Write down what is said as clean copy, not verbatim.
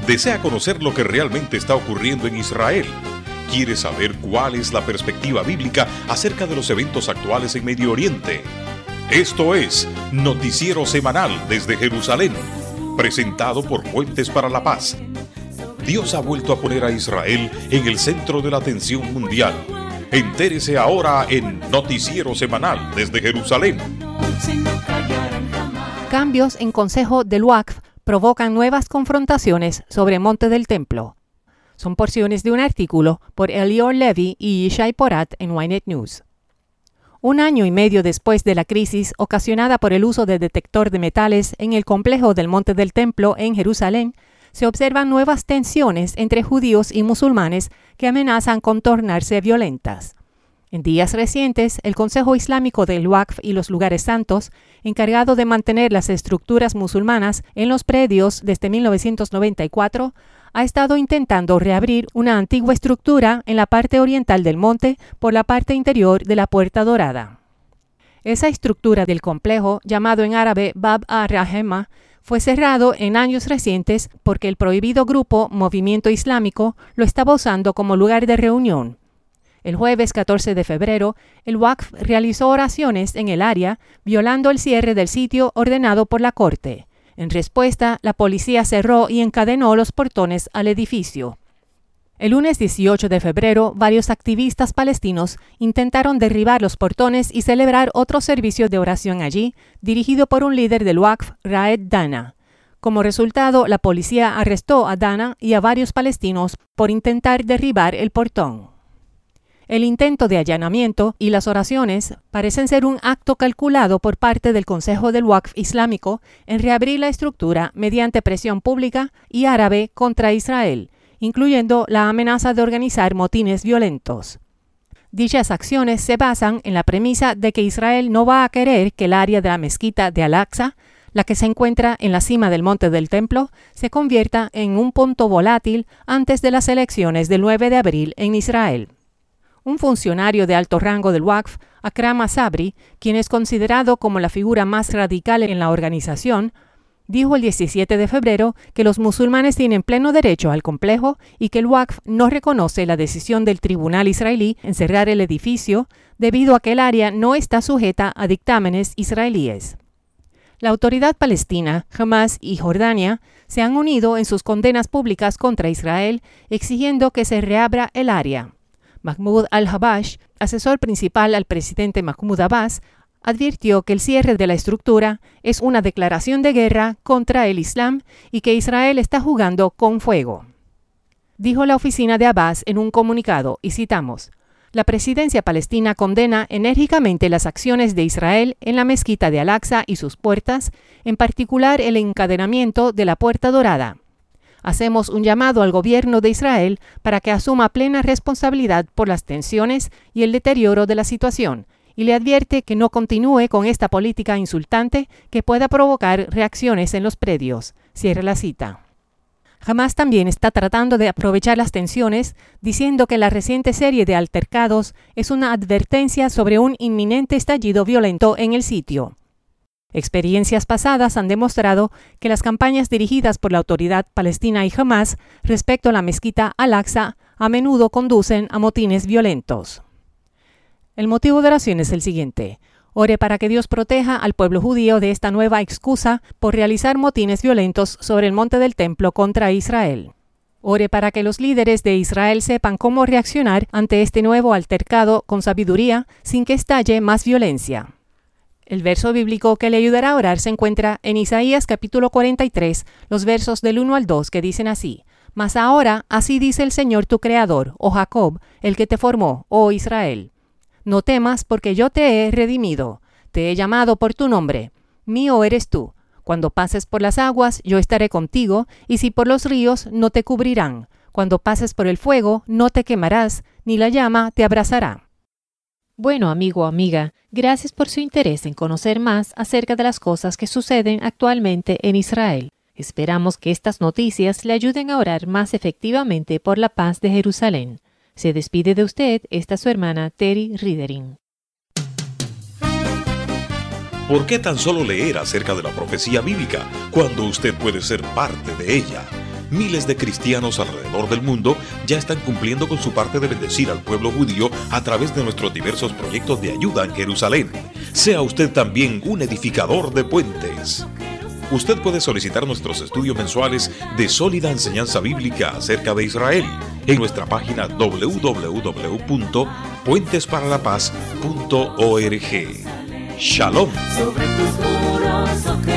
¿Desea conocer lo que realmente está ocurriendo en Israel? ¿Quiere saber cuál es la perspectiva bíblica acerca de los eventos actuales en Medio Oriente? Esto es Noticiero Semanal desde Jerusalén, presentado por Puentes para la Paz. Dios ha vuelto a poner a Israel en el centro de la atención mundial. Entérese ahora en Noticiero Semanal desde Jerusalén. Cambios en Consejo del Waqf provocan nuevas confrontaciones sobre Monte del Templo. Son porciones de un artículo por Elior Levy y Yishai Porat en Ynet News. Un año y medio después de la crisis ocasionada por el uso de detector de metales en el complejo del Monte del Templo en Jerusalén, se observan nuevas tensiones entre judíos y musulmanes que amenazan con tornarse violentas. En días recientes, el Consejo Islámico del Waqf y los lugares santos, encargado de mantener las estructuras musulmanas en los predios desde 1994, ha estado intentando reabrir una antigua estructura en la parte oriental del monte por la parte interior de la Puerta Dorada. Esa estructura del complejo, llamado en árabe Bab al-Rahema, fue cerrado en años recientes porque el prohibido grupo Movimiento Islámico lo estaba usando como lugar de reunión. El jueves 14 de febrero, el Waqf realizó oraciones en el área, violando el cierre del sitio ordenado por la Corte. En respuesta, la policía cerró y encadenó los portones al edificio. El lunes 18 de febrero, varios activistas palestinos intentaron derribar los portones y celebrar otro servicio de oración allí, dirigido por un líder del Waqf, Raed Dana. Como resultado, la policía arrestó a Dana y a varios palestinos por intentar derribar el portón. El intento de allanamiento y las oraciones parecen ser un acto calculado por parte del Consejo del Waqf Islámico en reabrir la estructura mediante presión pública y árabe contra Israel, incluyendo la amenaza de organizar motines violentos. Dichas acciones se basan en la premisa de que Israel no va a querer que el área de la mezquita de Al-Aqsa, la que se encuentra en la cima del Monte del Templo, se convierta en un punto volátil antes de las elecciones del 9 de abril en Israel. Un funcionario de alto rango del Waqf, Akram Sabri, quien es considerado como la figura más radical en la organización, dijo el 17 de febrero que los musulmanes tienen pleno derecho al complejo y que el Waqf no reconoce la decisión del tribunal israelí en cerrar el edificio debido a que el área no está sujeta a dictámenes israelíes. La autoridad palestina, Hamas y Jordania se han unido en sus condenas públicas contra Israel, exigiendo que se reabra el área. Mahmoud al-Habash, asesor principal al presidente Mahmoud Abbas, advirtió que el cierre de la estructura es una declaración de guerra contra el Islam y que Israel está jugando con fuego. Dijo la oficina de Abbas en un comunicado, y citamos: «La presidencia palestina condena enérgicamente las acciones de Israel en la mezquita de Al-Aqsa y sus puertas, en particular el encadenamiento de la Puerta Dorada. Hacemos un llamado al gobierno de Israel para que asuma plena responsabilidad por las tensiones y el deterioro de la situación, y le advierte que no continúe con esta política insultante que pueda provocar reacciones en los predios». Cierra la cita. Hamas también está tratando de aprovechar las tensiones, diciendo que la reciente serie de altercados es una advertencia sobre un inminente estallido violento en el sitio. Experiencias pasadas han demostrado que las campañas dirigidas por la autoridad palestina y Hamas respecto a la mezquita Al-Aqsa a menudo conducen a motines violentos. El motivo de oración es el siguiente: ore para que Dios proteja al pueblo judío de esta nueva excusa por realizar motines violentos sobre el monte del templo contra Israel. Ore para que los líderes de Israel sepan cómo reaccionar ante este nuevo altercado con sabiduría sin que estalle más violencia. El verso bíblico que le ayudará a orar se encuentra en Isaías capítulo 43, los versos del 1 al 2, que dicen así: «Mas ahora, así dice el Señor tu Creador, oh Jacob, el que te formó, oh Israel. No temas, porque yo te he redimido, te he llamado por tu nombre, mío eres tú. Cuando pases por las aguas, yo estaré contigo, y si por los ríos, no te cubrirán. Cuando pases por el fuego, no te quemarás, ni la llama te abrazará». Bueno, amigo o amiga, gracias por su interés en conocer más acerca de las cosas que suceden actualmente en Israel. Esperamos que estas noticias le ayuden a orar más efectivamente por la paz de Jerusalén. Se despide de usted esta su hermana Terry Ridering. ¿Por qué tan solo leer acerca de la profecía bíblica cuando usted puede ser parte de ella? miles de cristianos alrededor del mundo ya están cumpliendo con su parte de bendecir al pueblo judío a través de nuestros diversos proyectos de ayuda en Jerusalén. Sea usted también un edificador de puentes. Usted puede solicitar nuestros estudios mensuales de sólida enseñanza bíblica acerca de Israel en nuestra página www.puentesparalapaz.org. Shalom. Sobre tus muros,